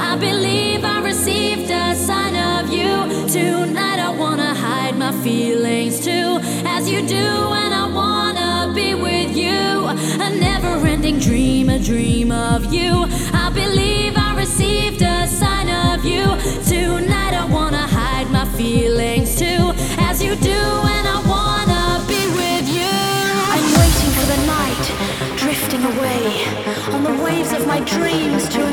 I believe I received a sign of you. Tonight I wanna hide my feelings too, as you do, and I wanna be with you. A never-ending dream, a dream of you. I believe I received a sign of you. Tonight I wanna hide my feelings too, as you do, and I wanna be with you. I'm waiting for the night, drifting away on the waves of my dreams to